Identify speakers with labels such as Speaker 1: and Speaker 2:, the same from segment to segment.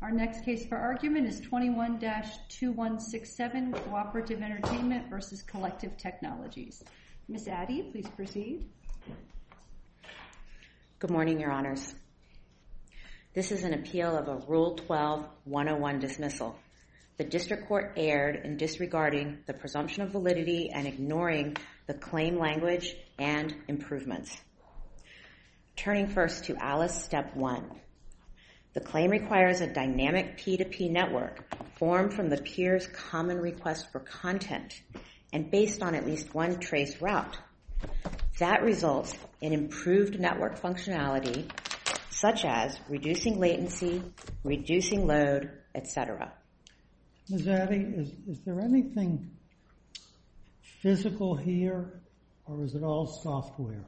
Speaker 1: Our next case for argument is 21-2167, Cooperative Entertainment versus Collective Technologies. Ms. Addy, please proceed.
Speaker 2: Good morning, Your Honors. This is an appeal of a Rule 12-101 dismissal. The District Court erred in disregarding the presumption of validity and ignoring the claim language and improvements. Turning first to Alice Step 1. The claim requires a dynamic P2P network formed from the peer's common request for content and based on at least one trace route. That results in improved network functionality, such as reducing latency, reducing load, etc.
Speaker 3: Ms. Addy, is there anything physical here, or is it all software?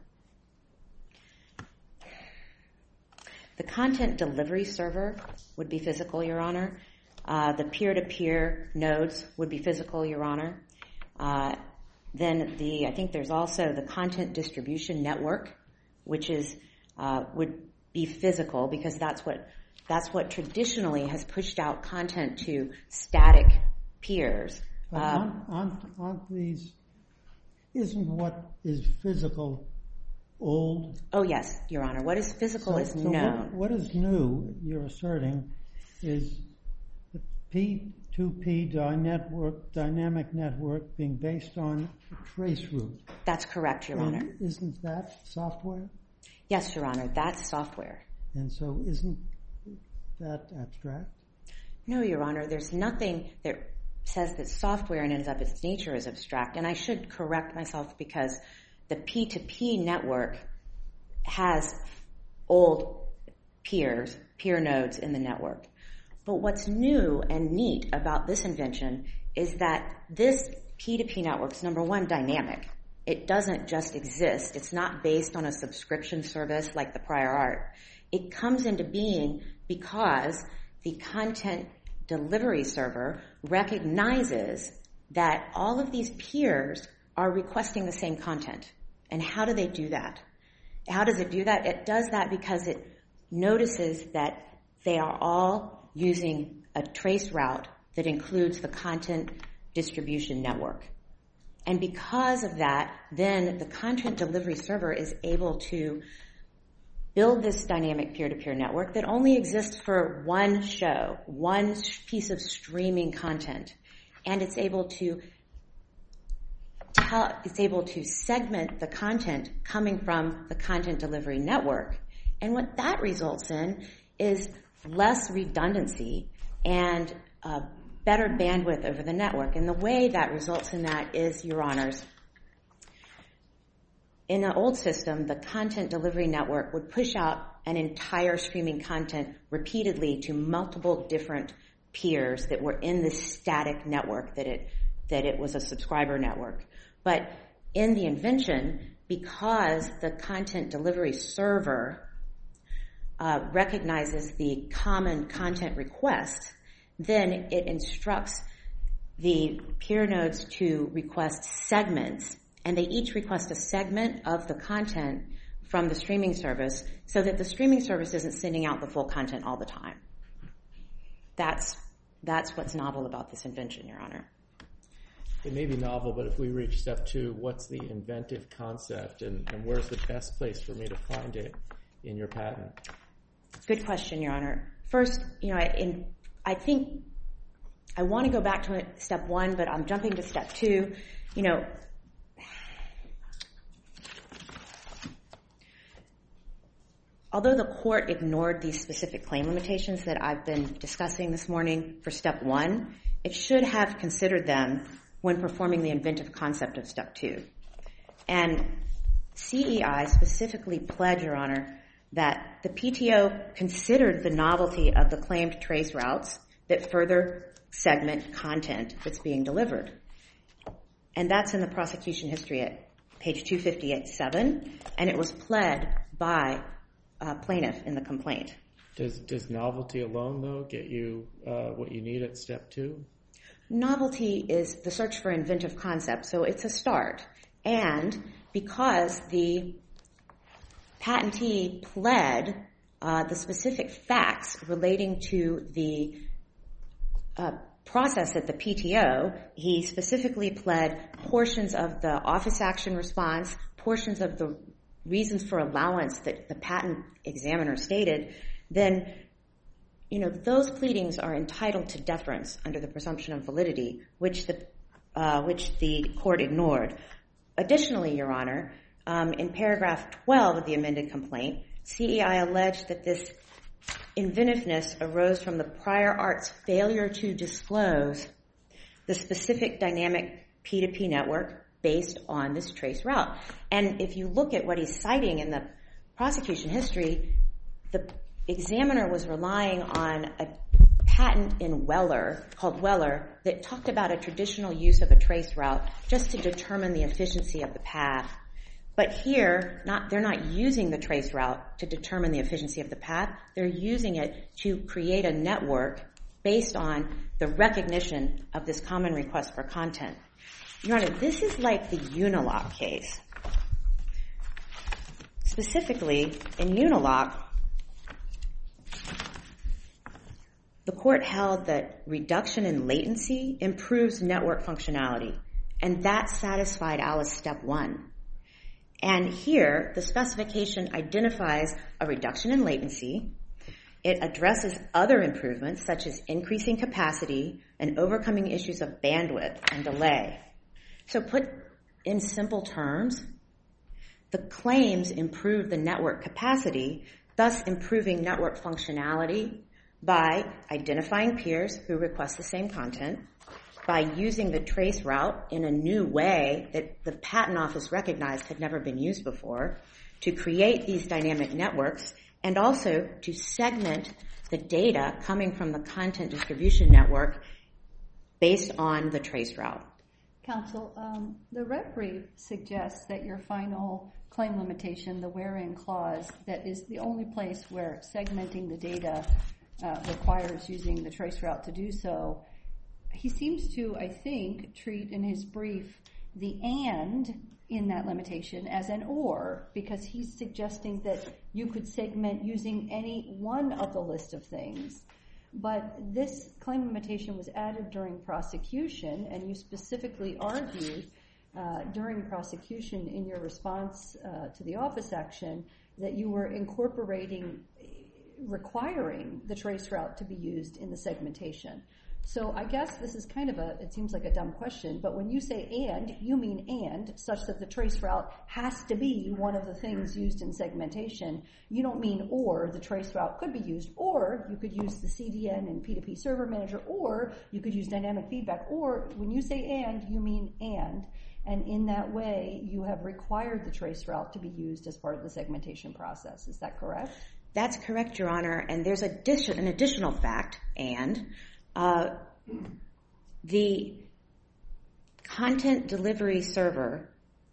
Speaker 2: The content delivery server would be physical, Your Honor. The peer-to-peer nodes would be physical, Your Honor. Then I think there's also the content distribution network, which would be physical because that's what traditionally has pushed out content to static peers.
Speaker 3: Aren't these? Isn't what is physical old?
Speaker 2: Oh yes, Your Honor. What is physical is known.
Speaker 3: What is new, you're asserting, is the P2P dynamic network being based on a trace route.
Speaker 2: That's correct, Your Honor.
Speaker 3: Isn't that software?
Speaker 2: Yes, Your Honor, that's software.
Speaker 3: And so isn't that abstract?
Speaker 2: No, Your Honor, there's nothing that says that software in and of its nature is abstract. And I should correct myself because the P2P network has old peer nodes in the network. But what's new and neat about this invention is that this P2P network is, number one, dynamic. It doesn't just exist. It's not based on a subscription service like the prior art. It comes into being because the content delivery server recognizes that all of these peers are requesting the same content. And how do they do that? How does it do that? It does that because it notices that they are all using a trace route that includes the content distribution network. And because of that, then the content delivery server is able to build this dynamic peer-to-peer network that only exists for one show, one piece of streaming content. And it's able to segment the content coming from the content delivery network. And what that results in is less redundancy and better bandwidth over the network. And the way that results in that is, Your Honors, in the old system, the content delivery network would push out an entire streaming content repeatedly to multiple different peers that were in this static network that it was a subscriber network. But in the invention, because the content delivery server recognizes the common content request, then it instructs the peer nodes to request segments, and they each request a segment of the content from the streaming service so that the streaming service isn't sending out the full content all the time. That's what's novel about this invention, Your Honor.
Speaker 4: It may be novel, but if we reach step 2, what's the inventive concept and where's the best place for me to find it in your patent?
Speaker 2: Good question, Your Honor. First, I think I want to go back to step 1, but I'm jumping to step 2. Although the court ignored these specific claim limitations that I've been discussing this morning for step 1, it should have considered them when performing the inventive concept of step 2. And CEI specifically pled, Your Honor, that the PTO considered the novelty of the claimed trace routes that further segment content that's being delivered. And that's in the prosecution history at page 258-7, and it was pled by plaintiff in the complaint.
Speaker 4: Does novelty alone, though, get you what you need at step 2?
Speaker 2: Novelty is the search for inventive concept, so it's a start. And because the patentee pled the specific facts relating to the process at the PTO. He specifically pled portions of the office action response, portions of the reasons for allowance that the patent examiner stated, then those pleadings are entitled to deference under the presumption of validity, which the court ignored. Additionally, Your Honor, in paragraph 12 of the amended complaint, CEI alleged that this inventiveness arose from the prior art's failure to disclose the specific dynamic P2P network based on this trace route. And if you look at what he's citing in the prosecution history, the examiner was relying on a patent in Weller, called Weller, that talked about a traditional use of a trace route just to determine the efficiency of the path. But here, they're not using the trace route to determine the efficiency of the path. They're using it to create a network based on the recognition of this common request for content. Your Honor, this is like the Unilock case. Specifically, in Unilock, the court held that reduction in latency improves network functionality, and that satisfied Alice Step 1. And here, the specification identifies a reduction in latency. It addresses other improvements, such as increasing capacity and overcoming issues of bandwidth and delay. So put in simple terms, the claims improve the network capacity, thus improving network functionality by identifying peers who request the same content, by using the trace route in a new way that the Patent Office recognized had never been used before, to create these dynamic networks, and also to segment the data coming from the content distribution network based on the trace route.
Speaker 1: Counsel, the red brief suggests that your final claim limitation, the wherein clause, that is the only place where segmenting the data requires using the trace route to do so. He seems to, I think, treat in his brief the and in that limitation as an or, because he's suggesting that you could segment using any one of the list of things. But this claim limitation was added during prosecution, and you specifically argued during prosecution in your response to the office action that you were requiring the trace route to be used in the segmentation. So I guess this is kind of it seems like a dumb question, but when you say and, you mean and, such that the trace route has to be one of the things used in segmentation. You don't mean or the trace route could be used, or you could use the CDN and P2P server manager, or you could use dynamic feedback, or when you say and, you mean and in that way you have required the trace route to be used as part of the segmentation process. Is that correct?
Speaker 2: That's correct, Your Honor, and there's an additional fact, and the content delivery server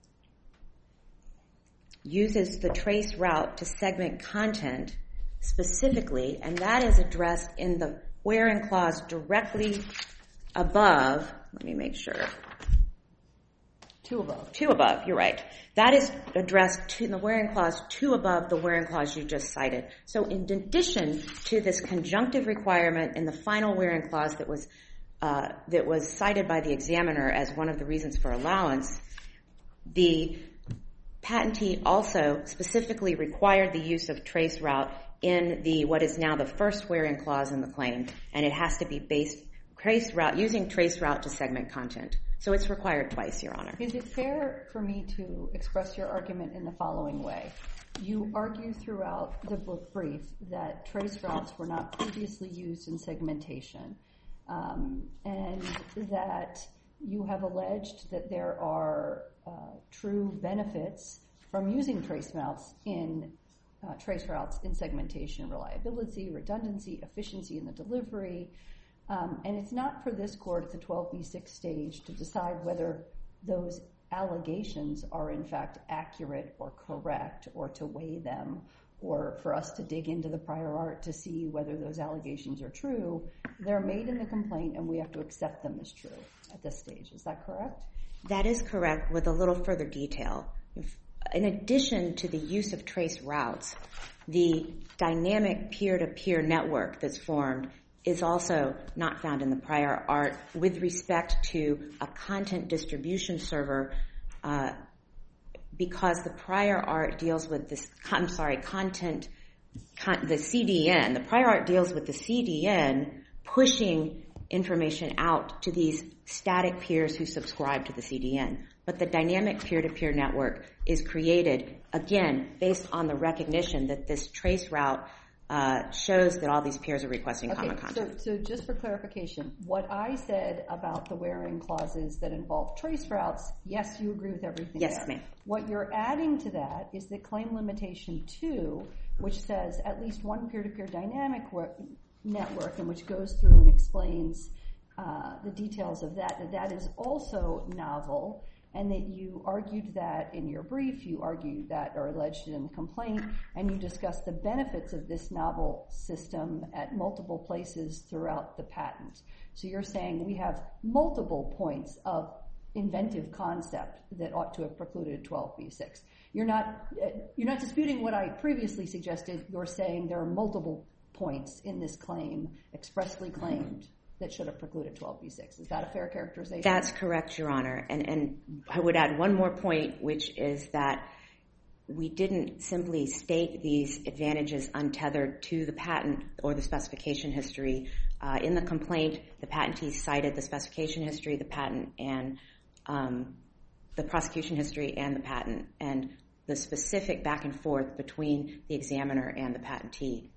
Speaker 2: uses the trace route to segment content specifically, and that is addressed in the wherein clause directly above. Let me make sure.
Speaker 1: Two above.
Speaker 2: Two above, you're right. That is addressed in the wherein clause two above the wherein clause you just cited. So in addition to this conjunctive requirement in the final wherein clause that was cited by the examiner as one of the reasons for allowance, the patentee also specifically required the use of trace route in what is now the first wherein clause in the claim, and it has to be using trace route to segment content. So it's required twice, Your Honor.
Speaker 1: Is it fair for me to express your argument in the following way? You argue throughout the brief that trace routes were not previously used in segmentation, and that you have alleged that there are true benefits from using trace routes in segmentation: reliability, redundancy, efficiency in the delivery. And it's not for this court at the 12b6 stage to decide whether those allegations are in fact accurate or correct, or to weigh them, or for us to dig into the prior art to see whether those allegations are true. They're made in the complaint, and we have to accept them as true at this stage. Is that correct?
Speaker 2: That is correct, with a little further detail. in addition to the use of trace routes, the dynamic peer-to-peer network that's formed is also not found in the prior art with respect to a content distribution server, because the prior art deals with this, the CDN. The prior art deals with the CDN pushing information out to these static peers who subscribe to the CDN. But the dynamic peer-to-peer network is created, again, based on the recognition that this trace route shows that all these peers are requesting common content.
Speaker 1: So just for clarification, what I said about the where-in clauses that involve trace routes, yes, you agree with everything there.
Speaker 2: Yes, ma'am.
Speaker 1: What you're adding to that is the claim limitation 2, which says at least one peer-to-peer dynamic network, and which goes through and explains the details of that is also novel, and that you argued that in your brief, you argued that or alleged in the complaint, and you discussed the benefits of this novel system at multiple places throughout the patent. So you're saying we have multiple points of inventive concept that ought to have precluded 12b6. You're not disputing what I previously suggested. You're saying there are multiple points in this claim expressly claimed that should have precluded 12b6. Is that a fair characterization?
Speaker 2: That's correct, Your Honor. And I would add one more point, which is that we didn't simply state these advantages untethered to the patent or the specification history. In the complaint, the patentee cited the specification history, the patent, and the prosecution history and the patent, and the specific back and forth between the examiner and the patentee.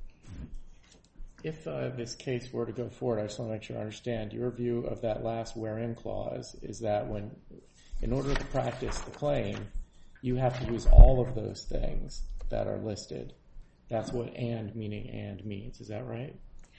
Speaker 4: If this case were to go forward, I just want to make sure I understand, your view of that last where-in clause is that in order to practice the claim, you have to use all of those things that are listed. That's what and means. Is that right?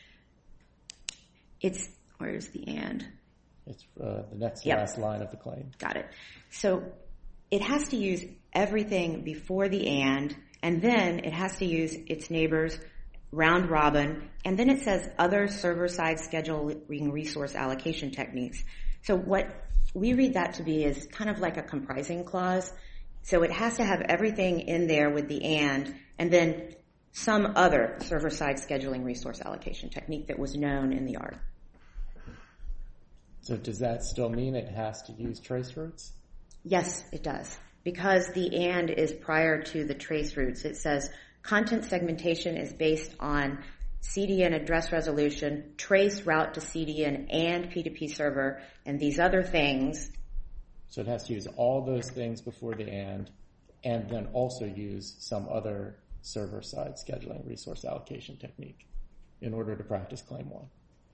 Speaker 2: Where's the and?
Speaker 4: It's the next last line of the claim.
Speaker 2: Got it. So it has to use everything before the and then it has to use its neighbors round robin, and then it says other server-side scheduling resource allocation techniques. So what we read that to be is kind of like a comprising clause. So it has to have everything in there with the and then some other server-side scheduling resource allocation technique that was known in the art.
Speaker 4: So does that still mean it has to use trace routes?
Speaker 2: Yes, it does. Because the and is prior to the trace routes. It says content segmentation is based on CDN address resolution, trace route to CDN and P2P server, and these other things.
Speaker 4: So it has to use all those things before the and then also use some other server-side scheduling resource allocation technique in order to practice Claim 1.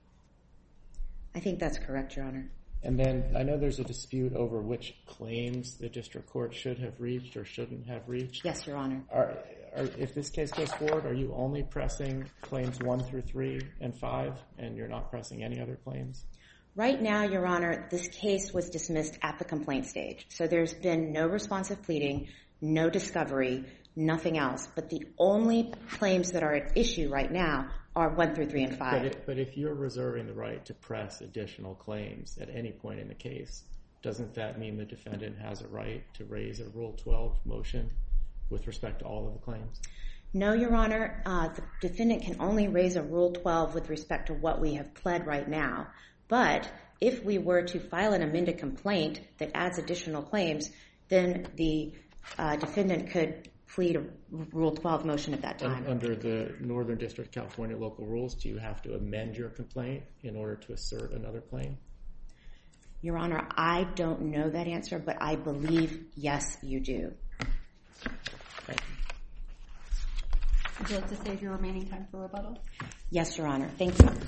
Speaker 2: I think that's correct, Your Honor.
Speaker 4: And then I know there's a dispute over which claims the district court should have reached or shouldn't have reached.
Speaker 2: Yes, Your Honor.
Speaker 4: If this case goes forward, are you only pressing claims 1 through 3 and 5, and you're not pressing any other claims?
Speaker 2: Right now, Your Honor, this case was dismissed at the complaint stage. So there's been no responsive pleading, no discovery, nothing else. But the only claims that are at issue right now are 1 through 3 and 5.
Speaker 4: But if you're reserving the right to press additional claims at any point in the case, doesn't that mean the defendant has a right to raise a Rule 12 motion with respect to all of the claims?
Speaker 2: No, Your Honor. The defendant can only raise a Rule 12 with respect to what we have pled right now. But if we were to file an amended complaint that adds additional claims, then the defendant could plead a Rule 12 motion at that time.
Speaker 4: Under the Northern District of California local rules, do you have to amend your complaint in order to assert another claim?
Speaker 2: Your Honor, I don't know that answer, but I believe, yes, you do.
Speaker 4: Thank you.
Speaker 1: Would you like to save your remaining time for rebuttal?
Speaker 2: Yes, Your Honor. Thank you.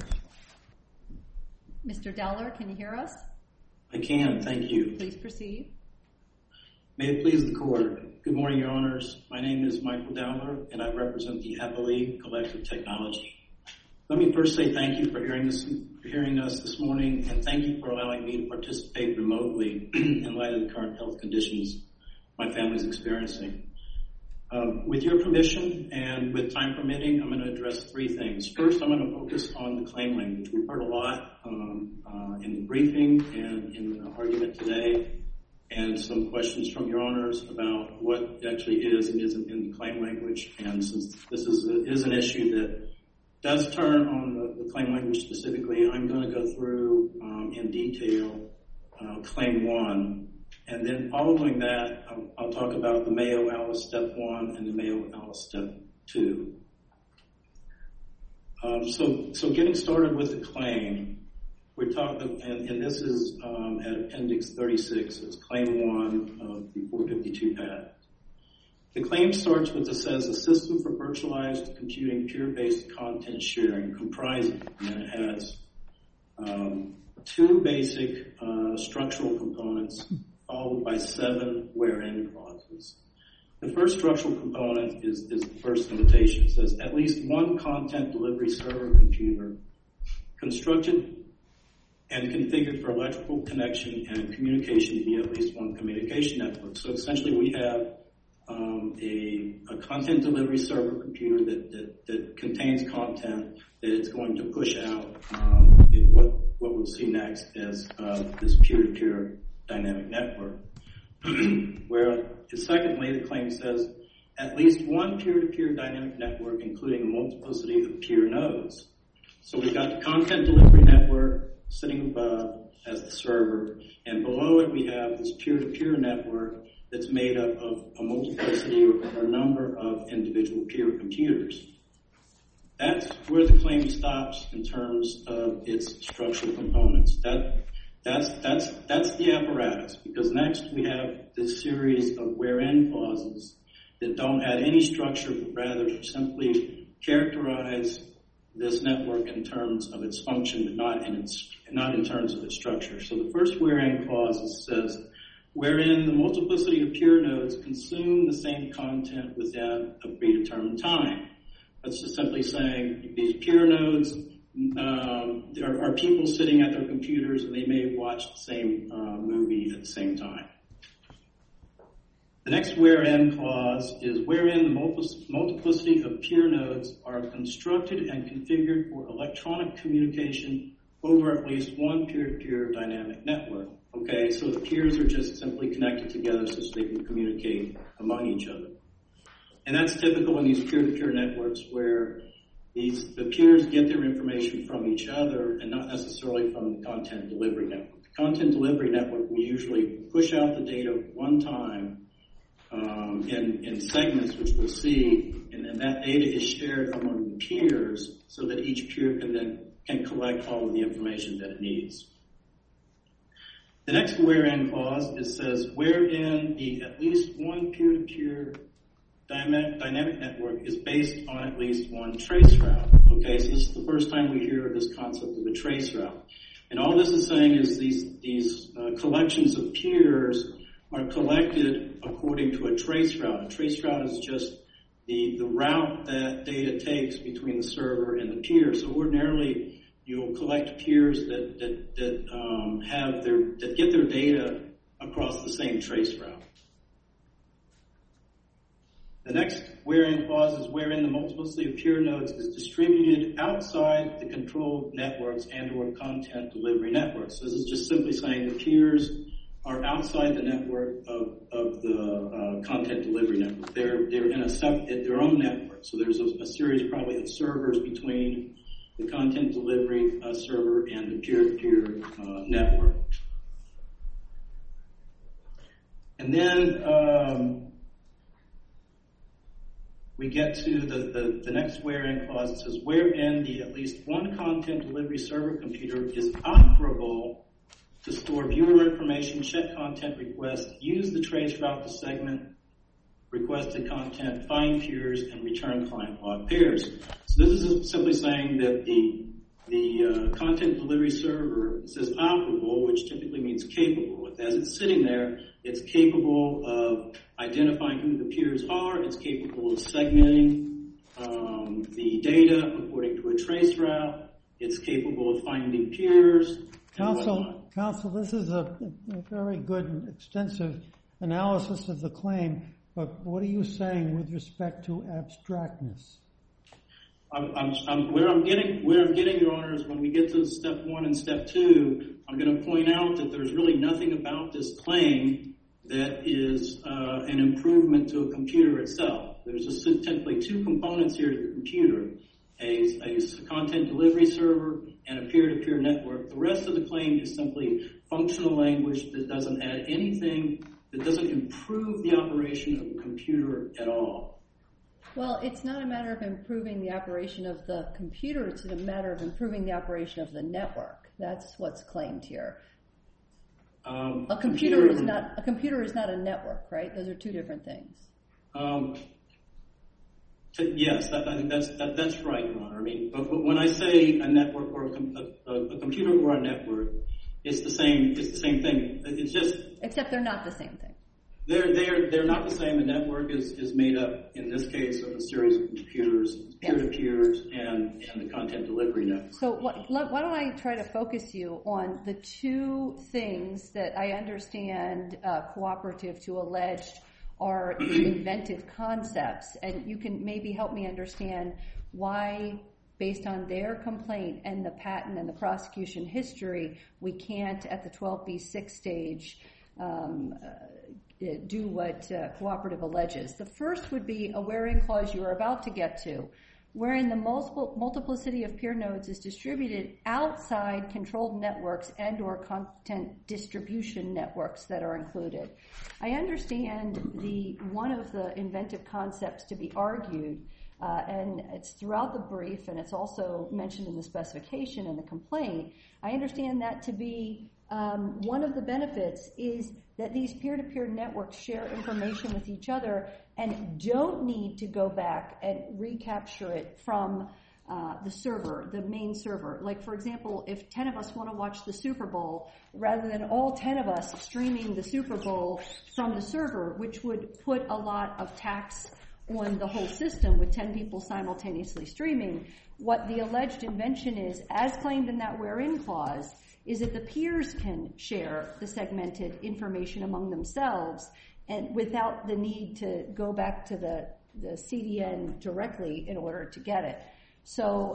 Speaker 1: Mr. Dowler, can you hear us?
Speaker 5: I can, thank you.
Speaker 1: Please proceed.
Speaker 5: May it please the Court. Good morning, Your Honors. My name is Michael Dowler, and I represent the Appellee Collective Technology. Let me first say thank you for hearing us this morning, and thank you for allowing me to participate remotely in light of the current health conditions my family is experiencing. With your permission and with time permitting, I'm going to address three things. First, I'm going to focus on the claim language. We've heard a lot in the briefing and in the argument today and some questions from your honors about what actually is and isn't in the claim language. And since this is an issue that does turn on the claim language specifically, I'm going to go through in detail Claim 1. And then following that, I'll talk about the Mayo-Alice Step 1 and the Mayo-Alice Step 2. So getting started with the claim, we're talking, and this is at Appendix 36, it's Claim 1 of the 452 patent. The claim starts with, it says, a system for virtualized computing pure-based content sharing comprising, and then it has two basic structural components followed by 7 wherein clauses. The first structural component is the first limitation. It says at least one content delivery server computer constructed and configured for electrical connection and communication via at least one communication network. So essentially we have a content delivery server computer that contains content that it's going to push out in what we'll see next as this peer-to-peer dynamic network. Where secondly, the claim says at least one peer-to-peer dynamic network including a multiplicity of peer nodes. So we've got the content delivery network sitting above as the server, and below it we have this peer-to-peer network that's made up of a multiplicity or a number of individual peer computers. That's where the claim stops in terms of its structural components. That's the apparatus, because next we have this series of wherein clauses that don't add any structure, but rather simply characterize this network in terms of its function, but not in terms of its structure. So the first wherein clause says, wherein the multiplicity of peer nodes consume the same content within a predetermined time. That's just simply saying these peer nodes are people sitting at their computers and they may watch the same movie at the same time. The next wherein clause is wherein the multiplicity of peer nodes are constructed and configured for electronic communication over at least one peer-to-peer dynamic network. Okay, so the peers are just simply connected together so they can communicate among each other. And that's typical in these peer-to-peer networks where the peers get their information from each other and not necessarily from the content delivery network. The content delivery network, we usually push out the data one time in segments, which we'll see, and then that data is shared among the peers so that each peer can collect all of the information that it needs. The next wherein clause says wherein the at least one peer-to-peer dynamic network is based on at least one trace route. Okay, so this is the first time we hear of this concept of a trace route. And all this is saying is these collections of peers are collected according to a trace route. A trace route is just the route that data takes between the server and the peer. So ordinarily, you'll collect peers that get their data across the same trace route. The next wherein clause is wherein the multiplicity of peer nodes is distributed outside the controlled networks and or content delivery networks. So this is just simply saying the peers are outside the network of the content delivery network. They're in their own network. So there's a series probably of servers between the content delivery server and the peer-to-peer network. And then we get to the next wherein clause. It says, wherein the at least one content delivery server computer is operable to store viewer information, check content requests, use the trace route to segment requested content, find peers, and return client log pairs. So this is simply saying that the content delivery server says operable, which typically means capable. As it's sitting there, it's capable of identifying who the peers are. It's capable of segmenting the data according to a trace route. It's capable of finding peers.
Speaker 3: Counsel, this is a very good and extensive analysis of the claim, but what are you saying with respect to abstractness?
Speaker 5: Where I'm getting, Your Honor, is when we get to step 1 and step 2, I'm going to point out that there's really nothing about this claim that is an improvement to a computer itself. There's just simply two components here to the computer, a content delivery server and a peer-to-peer network. The rest of the claim is simply functional language that doesn't add anything, that doesn't improve the operation of the computer at all.
Speaker 1: Well, it's not a matter of improving the operation of the computer, it's a matter of improving the operation of the network. That's what's claimed here. A computer is not a network, right? Those are two different things.
Speaker 5: Yes, I think that's right, Your Honor. I mean, but when I say a network or a computer or a network, it's the same thing. It's just
Speaker 1: except they're not the same thing.
Speaker 5: They're not the same. The network is made up in this case of a series of computers, peer-to-peers, and the content delivery network.
Speaker 1: So why don't I try to focus you on the two things that I understand Cooperative to alleged are inventive concepts, and you can maybe help me understand why, based on their complaint and the patent and the prosecution history, we can't at the 12b6 stage do what Cooperative alleges. The first would be a wherein clause you are about to get to, wherein the multiplicity of peer nodes is distributed outside controlled networks and or content distribution networks that are included. I understand one of the inventive concepts to be argued, and it's throughout the brief, and it's also mentioned in the specification and the complaint. I understand that to be one of the benefits is that these peer-to-peer networks share information with each other and don't need to go back and recapture it from the server, the main server. Like, for example, if 10 of us want to watch the Super Bowl, rather than all 10 of us streaming the Super Bowl from the server, which would put a lot of tax on the whole system with 10 people simultaneously streaming, what the alleged invention is, as claimed in that wherein clause, is that the peers can share the segmented information among themselves and without the need to go back to the CDN directly in order to get it. So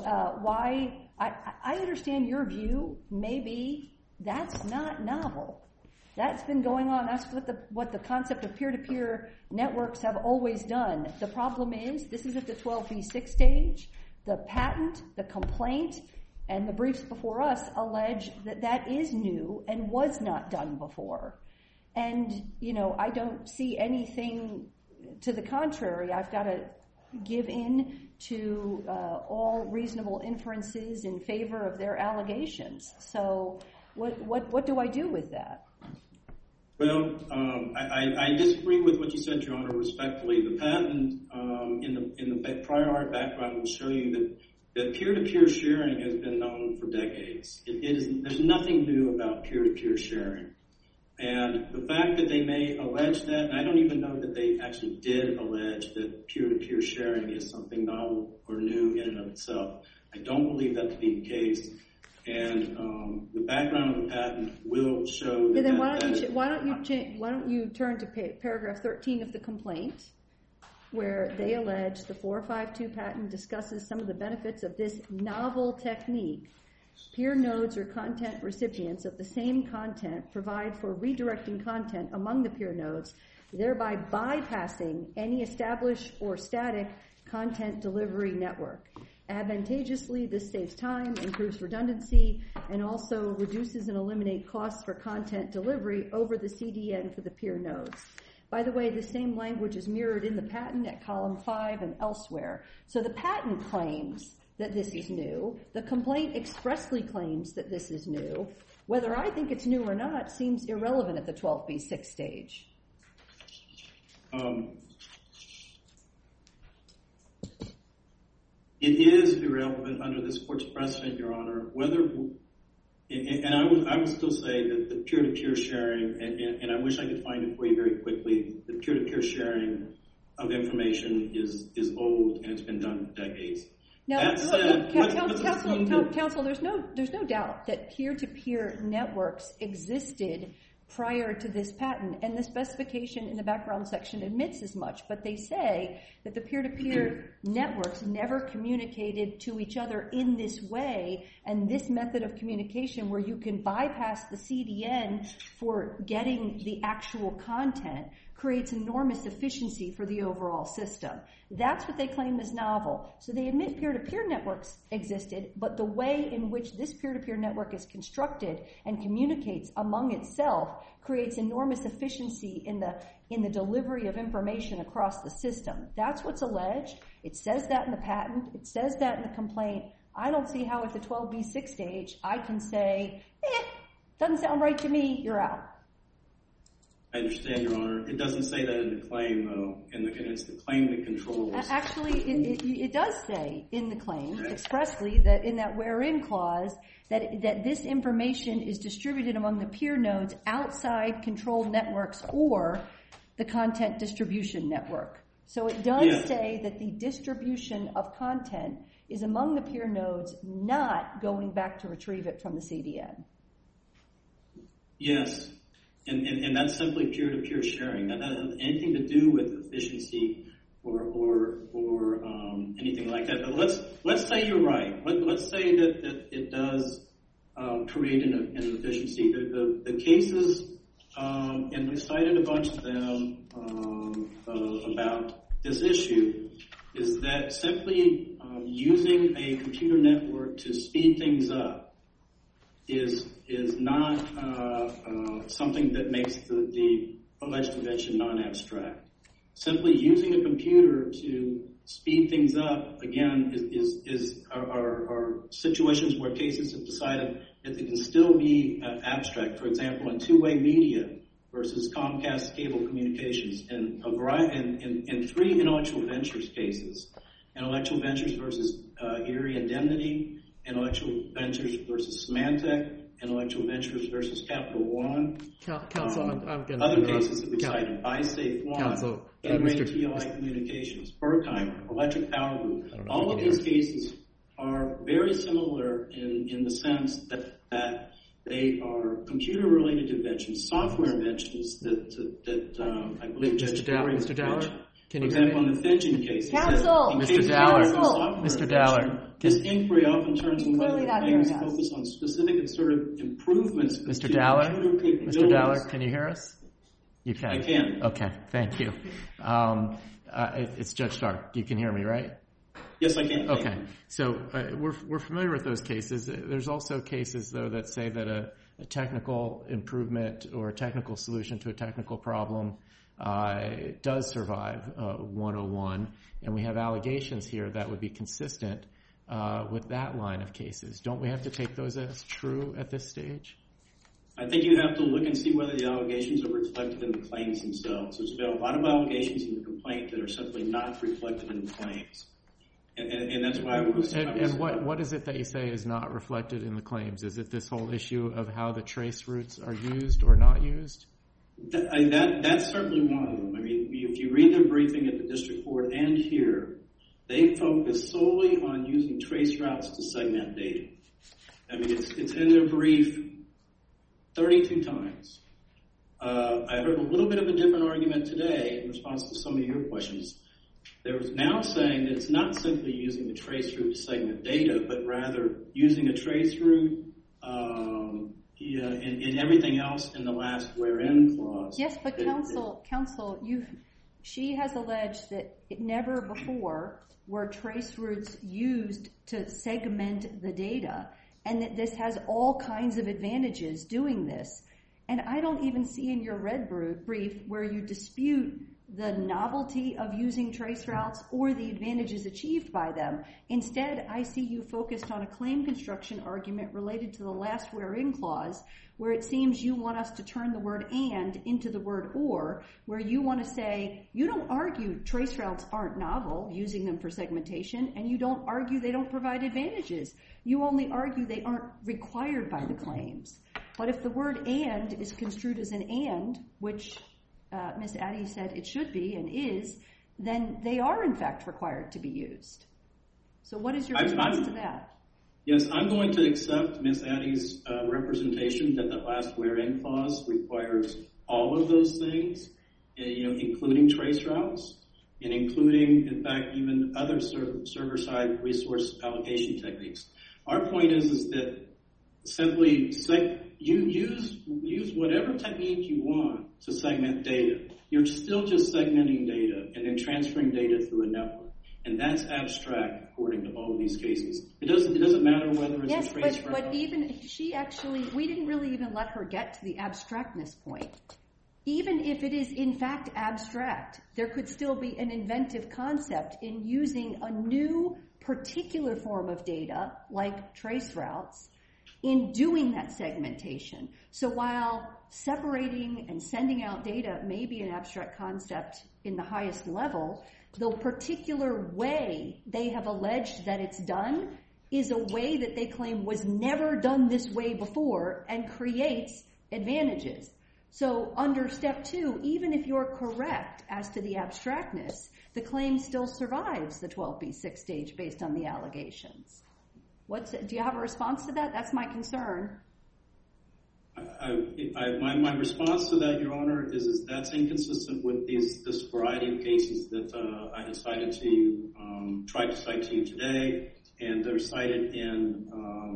Speaker 1: I understand your view. Maybe that's not novel. That's been going on. That's what the concept of peer-to-peer networks have always done. The problem is this is at the 12b6 stage. The patent, the complaint, and the briefs before us allege that that is new and was not done before. And, I don't see anything to the contrary. I've got to give in to all reasonable inferences in favor of their allegations. So what do I do with that?
Speaker 5: Well, I disagree with what you said, Your Honor, respectfully. The patent in the prior art background will show you that peer-to-peer sharing has been known for decades. There's nothing new about peer-to-peer sharing. And the fact that they may allege that, and I don't even know that they actually did allege that peer-to-peer sharing is something novel or new in and of itself. I don't believe that to be the case. And the background of the patent will show that.
Speaker 1: Then why don't you turn to paragraph 13 of the complaint, where they allege the 452 patent discusses some of the benefits of this novel technique. Peer nodes or content recipients of the same content provide for redirecting content among the peer nodes, thereby bypassing any established or static content delivery network. Advantageously, this saves time, improves redundancy, and also reduces and eliminates costs for content delivery over the CDN for the peer nodes. By the way, the same language is mirrored in the patent at column 5 and elsewhere. So the patent claims that this is new. The complaint expressly claims that this is new. Whether I think it's new or not seems irrelevant at the 12b6 stage.
Speaker 5: It is irrelevant under this court's precedent, Your Honor, and I would still say that the peer-to-peer sharing, and I wish I could find it for you very quickly, the peer-to-peer sharing of information is old and it's been done for decades.
Speaker 1: Now, counsel, there's no doubt that peer-to-peer networks existed prior to this patent, and the specification in the background section admits as much, but they say that the peer-to-peer networks never communicated to each other in this way, and this method of communication where you can bypass the CDN for getting the actual content creates enormous efficiency for the overall system. That's what they claim is novel. So they admit peer-to-peer networks existed, but the way in which this peer-to-peer network is constructed and communicates among itself creates enormous efficiency in the delivery of information across the system. That's what's alleged. It says that in the patent. It says that in the complaint. I don't see how at the 12b6 stage I can say, doesn't sound right to me, you're out.
Speaker 5: I understand, Your Honor. It doesn't say that in the claim, though, and it's the claim that controls.
Speaker 1: Actually, it does say in the claim expressly that in that wherein clause that this information is distributed among the peer nodes outside controlled networks or the content distribution network. So it does say that the distribution of content is among the peer nodes, not going back to retrieve it from the CDN.
Speaker 5: Yes. And that's simply peer-to-peer sharing. That doesn't have anything to do with efficiency or anything like that. But let's say you're right. Let's say that it does create an efficiency. The cases, and we cited a bunch of them about this issue, is that simply using a computer network to speed things up is not something that makes the alleged invention non-abstract. Simply using a computer to speed things up, again, are situations where cases have decided that it can still be abstract. For example, in two-way media versus Comcast cable communications, and in 3 intellectual ventures cases, intellectual ventures versus Erie Indemnity, intellectual ventures versus Symantec, intellectual ventures versus Capital One.
Speaker 4: Counsel, I'm going to
Speaker 5: other cases that we cited, BiSafe One, TI Communications, Berkheimer, Electric Power Group. All of these cases are very similar in the sense that they are computer-related inventions, software inventions that I believe Judge Dorian mentioned. For example, in the Finjen case,
Speaker 1: Counsel,
Speaker 4: Mr. Dowler,
Speaker 5: this inquiry often turns on whether the claims focus on specific and sort of improvements.
Speaker 4: Mr. Dowler, can you hear us? You can.
Speaker 5: I can.
Speaker 4: Okay, thank you. It's Judge Stark. You can hear me, right?
Speaker 5: Yes, I can.
Speaker 4: Okay, so we're familiar with those cases. There's also cases, though, that say that a technical improvement or a technical solution to a technical problem does survive 101, and we have allegations here that would be consistent with that line of cases. Don't we have to take those as true at this stage?
Speaker 5: I think you have to look and see whether the allegations are reflected in the claims themselves. There's been a lot of allegations in the complaint that are simply not reflected in the claims. And that's why
Speaker 4: what is it that you say is not reflected in the claims? Is it this whole issue of how the trace routes are used or not used?
Speaker 5: That's certainly one of them. I mean, if you read their briefing at the district court and here, they focus solely on using trace routes to segment data. I mean, it's in their brief 32 times. I heard a little bit of a different argument today in response to some of your questions. They're now saying that it's not simply using the trace route to segment data, but rather using a trace route in everything else in the last wherein clause.
Speaker 1: Yes, but counsel, she has alleged that it never before were trace routes used to segment the data, and that this has all kinds of advantages doing this. And I don't even see in your red brief where you dispute the novelty of using trace routes or the advantages achieved by them. Instead, I see you focused on a claim construction argument related to the last wherein clause, where it seems you want us to turn the word and into the word or, where you want to say, you don't argue trace routes aren't novel, using them for segmentation, and you don't argue they don't provide advantages. You only argue they aren't required by the claims. But if the word and is construed as an and, which Ms. Addy said it should be and is, then they are in fact required to be used. So what is your response to that?
Speaker 5: Yes, I'm going to accept Ms. Addy's representation that the last where-in clause requires all of those things, including trace routes, and including, in fact, even other server-side resource allocation techniques. Our point is that simply use whatever technique you want to segment data. You're still just segmenting data and then transferring data through a network. And that's abstract according to all of these cases. It doesn't matter whether it's a trace route.
Speaker 1: But even we didn't really even let her get to the abstractness point. Even if it is in fact abstract, there could still be an inventive concept in using a new particular form of data, like trace routes, in doing that segmentation. So while separating and sending out data may be an abstract concept in the highest level, the particular way they have alleged that it's done is a way that they claim was never done this way before and creates advantages. So under step 2, even if you're correct as to the abstractness, the claim still survives the 12b6 stage based on the allegations. Do you have a response to that? That's my concern.
Speaker 5: My response to that, Your Honor, is that's inconsistent with this variety of cases that I have cited to you, tried to cite to you today, and they're cited in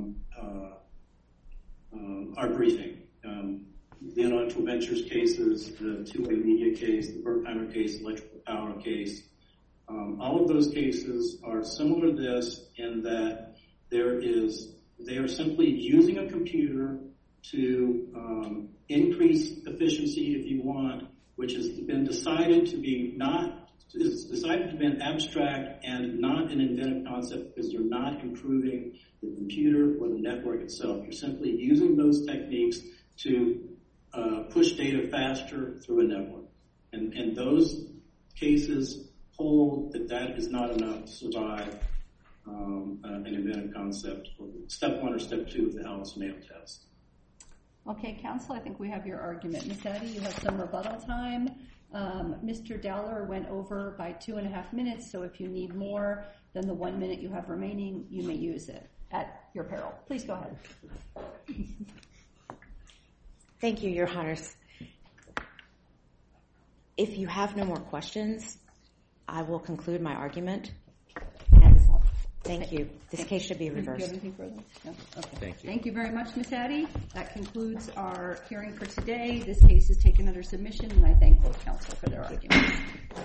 Speaker 5: our briefing. The intellectual ventures cases, the two-way media case, the Berkheimer case, electrical power case. All of those cases are similar to this in that they are simply using a computer to increase efficiency, if you want, which has been decided to be an abstract and not an inventive concept because you're not improving the computer or the network itself. You're simply using those techniques to push data faster through a network. And those cases hold that is not enough to survive an inventive concept, step 1 or step 2 of the Alice-Mayo test.
Speaker 1: Okay, counsel, I think we have your argument. Ms. Addy, you have some rebuttal time. Mr. Dowler went over by 2.5 minutes, so if you need more than the 1 minute you have remaining, you may use it at your peril. Please go ahead.
Speaker 2: Thank you, Your Honors. If you have no more questions, I will conclude my argument. Thank you. This case should be reversed.
Speaker 1: Do you have anything further? No? Okay.
Speaker 4: Thank you.
Speaker 1: Thank you very much, Ms. Addy. That concludes our hearing for today. This case is taken under submission, and I thank both counsel for their arguments.